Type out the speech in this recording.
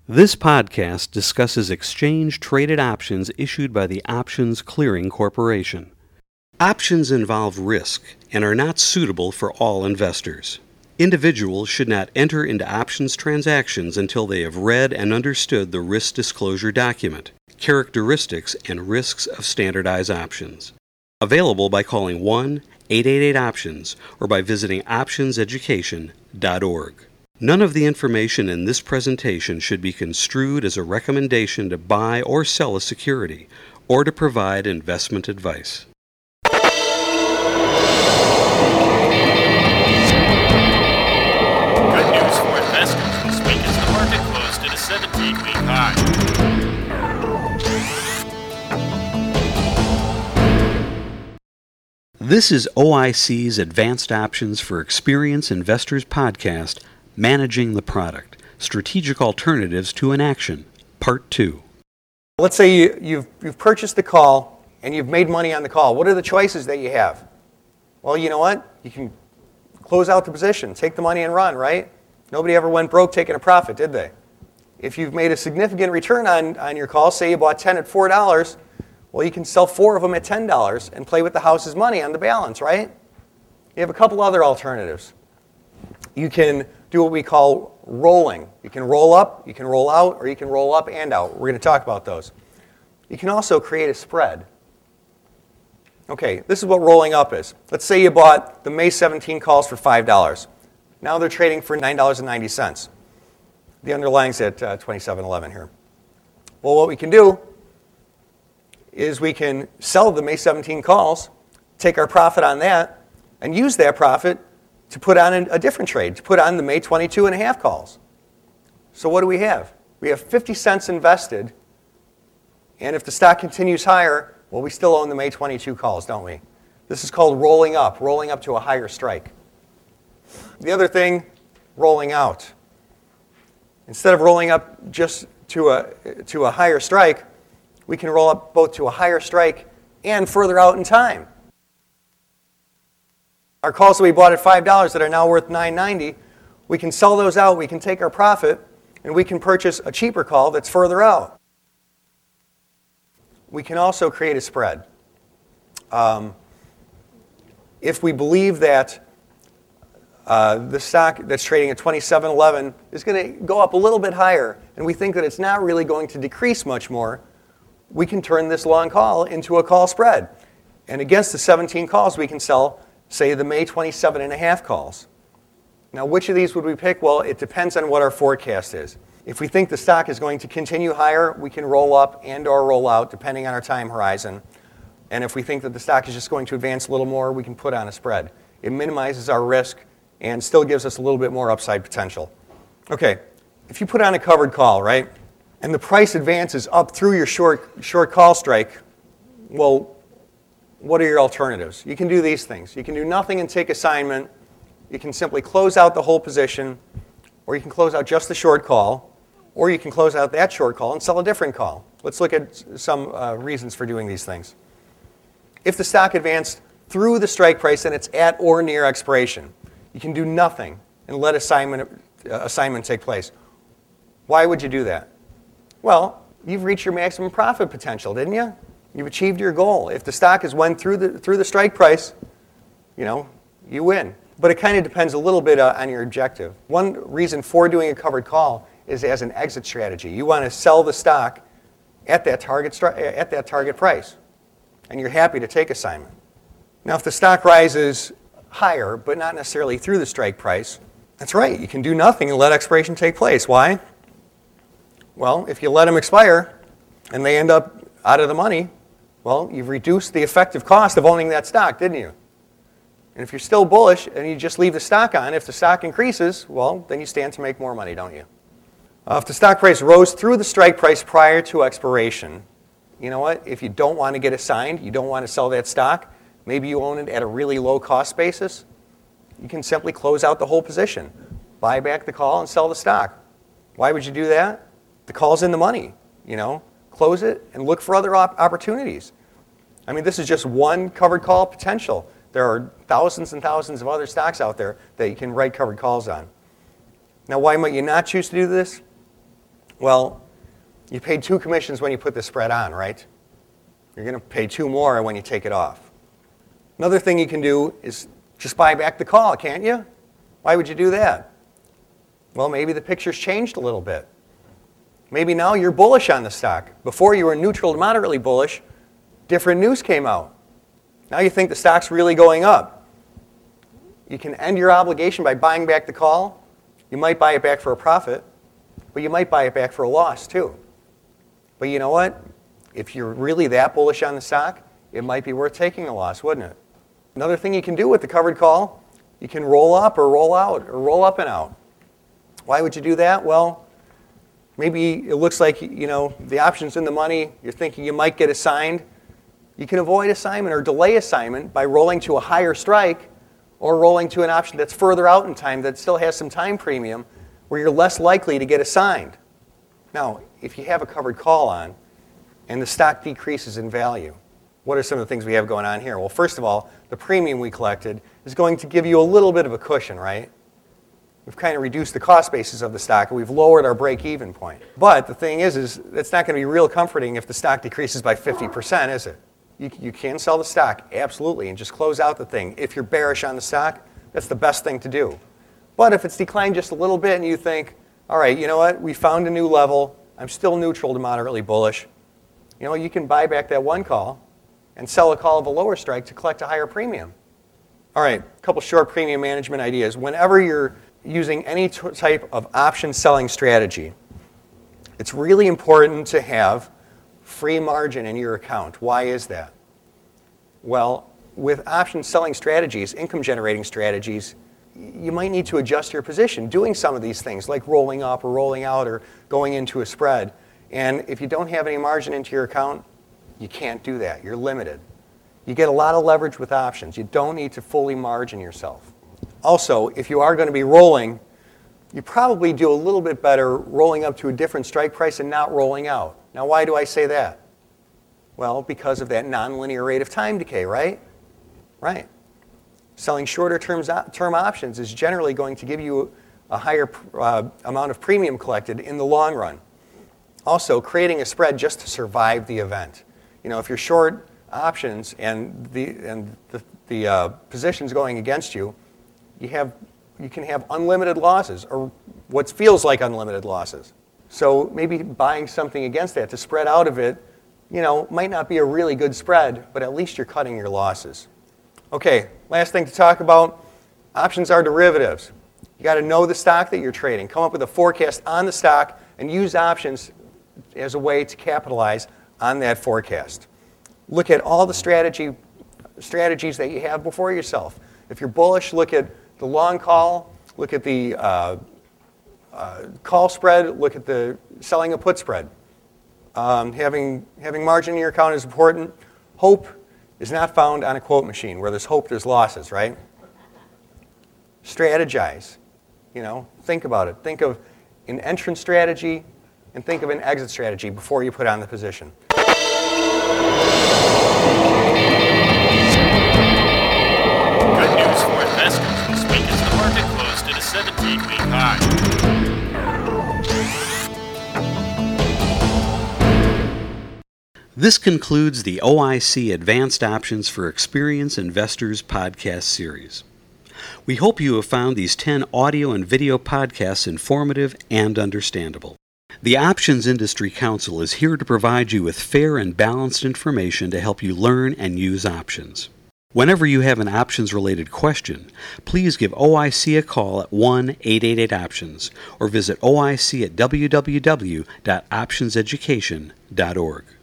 This podcast discusses exchange-traded options issued by the Options Clearing Corporation. Options involve risk and are not suitable for all investors. Individuals should not enter into options transactions until they have read and understood the risk disclosure document, characteristics and risks of standardized options. Available by calling 1-888-OPTIONS or by visiting optionseducation.org. None of the information in this presentation should be construed as a recommendation to buy or sell a security or to provide investment advice. Good news for investors this week as the market closed at a 17-week high. This is OIC's Advanced Options for Experienced Investors podcast, Managing the Product, Strategic Alternatives to Inaction, Part 2. Let's say you've purchased the call and you've made money on the call. What are the choices that you have? Well, you know what? You can close out the position, take the money and run, right? Nobody ever went broke taking a profit, did they? If you've made a significant return on your call, say you bought 10 at $4, well, you can sell 4 of them at $10 and play with the house's money on the balance, right? You have a couple other alternatives. You can do what we call rolling. You can roll up, you can roll out, or you can roll up and out. We're going to talk about those. You can also create a spread. Okay, this is what rolling up is. Let's say you bought the May 17 calls for $5. Now they're trading for $9.90. The underlying's at $27.11 here. Well, what we can do is we can sell the May 17 calls, take our profit on that, and use that profit to put on a different trade, to put on the May 22 and a half calls. So what do we have? We have 50 cents invested, and if the stock continues higher, well, we still own the May 22 calls, don't we? This is called rolling up to a higher strike. The other thing, rolling out. Instead of rolling up just to a higher strike, we can roll up both to a higher strike and further out in time. Our calls that we bought at $5 that are now worth $9.90, we can sell those out, we can take our profit, and we can purchase a cheaper call that's further out. We can also create a spread. If we believe that the stock that's trading at $27.11 is going to go up a little bit higher, and we think that it's not really going to decrease much more, we can turn this long call into a call spread. And against the 17 calls, we can sell, say, the May 27 and a half calls. Now, which of these would we pick? Well, it depends on what our forecast is. If we think the stock is going to continue higher, we can roll up and or roll out, depending on our time horizon. And if we think that the stock is just going to advance a little more, we can put on a spread. It minimizes our risk and still gives us a little bit more upside potential. Okay, if you put on a covered call, right, and the price advances up through your short call strike, well, what are your alternatives? You can do these things. You can do nothing and take assignment. You can simply close out the whole position, or you can close out just the short call, or you can close out that short call and sell a different call. Let's look at some reasons for doing these things. If the stock advanced through the strike price and it's at or near expiration, you can do nothing and let assignment take place. Why would you do that? Well, you've reached your maximum profit potential, didn't you? You've achieved your goal. If the stock has went through the strike price, you win. But it kind of depends a little bit on your objective. One reason for doing a covered call is as an exit strategy. You want to sell the stock at that target price, and you're happy to take assignment. Now, if the stock rises higher, but not necessarily through the strike price, that's right. You can do nothing and let expiration take place. Why? Well, if you let them expire and they end up out of the money, well, you've reduced the effective cost of owning that stock, didn't you? And if you're still bullish and you just leave the stock on, if the stock increases, well, then you stand to make more money, don't you? If the stock price rose through the strike price prior to expiration, you know what? If you don't want to get assigned, you don't want to sell that stock, maybe you own it at a really low cost basis, you can simply close out the whole position, buy back the call and sell the stock. Why would you do that? The call's in the money, Close it and look for other opportunities. I mean, this is just one covered call potential. There are thousands and thousands of other stocks out there that you can write covered calls on. Now, why might you not choose to do this? Well, you paid 2 commissions when you put the spread on, right? You're going to pay 2 more when you take it off. Another thing you can do is just buy back the call, can't you? Why would you do that? Well, maybe the picture's changed a little bit. Maybe now you're bullish on the stock. Before you were neutral to moderately bullish, different news came out. Now you think the stock's really going up. You can end your obligation by buying back the call. You might buy it back for a profit, but you might buy it back for a loss too. But you know what? If you're really that bullish on the stock, it might be worth taking a loss, wouldn't it? Another thing you can do with the covered call, you can roll up or roll out or roll up and out. Why would you do that? Well, maybe it looks like, the option's in the money. You're thinking you might get assigned. You can avoid assignment or delay assignment by rolling to a higher strike or rolling to an option that's further out in time that still has some time premium where you're less likely to get assigned. Now, if you have a covered call on and the stock decreases in value, what are some of the things we have going on here? Well, first of all, the premium we collected is going to give you a little bit of a cushion, right? We've kind of reduced the cost basis of the stock, and we've lowered our break-even point. But the thing is it's not going to be real comforting if the stock decreases by 50%, is it? You can sell the stock, absolutely, and just close out the thing. If you're bearish on the stock, that's the best thing to do. But if it's declined just a little bit and you think, all right, you know what, we found a new level, I'm still neutral to moderately bullish, you can buy back that 1 call and sell a call of a lower strike to collect a higher premium. All right, a couple short premium management ideas. Whenever you're using any type of option selling strategy, it's really important to have free margin in your account. Why is that? Well, with option selling strategies, income generating strategies, you might need to adjust your position doing some of these things like rolling up or rolling out or going into a spread. And if you don't have any margin into your account, you can't do that. You're limited. You get a lot of leverage with options. You don't need to fully margin yourself. Also, if you are going to be rolling, you probably do a little bit better rolling up to a different strike price and not rolling out. Now, why do I say that? Well, because of that nonlinear rate of time decay, right? Right. Selling shorter term options is generally going to give you a higher amount of premium collected in the long run. Also, creating a spread just to survive the event. If you're short options and the position's going against you, you can have unlimited losses, or what feels like unlimited losses. So maybe buying something against that to spread out of it, might not be a really good spread, but at least you're cutting your losses. Okay, last thing to talk about, options are derivatives. You got to know the stock that you're trading, come up with a forecast on the stock, and use options as a way to capitalize on that forecast. Look at all the strategies that you have before yourself. If you're bullish, look at the long call, look at the call spread, look at the selling a put spread. Having margin in your account is important. Hope is not found on a quote machine. Where there's hope, there's losses, right? Strategize. Think about it. Think of an entrance strategy and think of an exit strategy before you put on the position. Good news for investors this week as the market closed at a 17-week high. This concludes the OIC Advanced Options for Experienced Investors podcast series. We hope you have found these 10 audio and video podcasts informative and understandable. The Options Industry Council is here to provide you with fair and balanced information to help you learn and use options. Whenever you have an options-related question, please give OIC a call at 1-888-OPTIONS or visit OIC at www.optionseducation.org.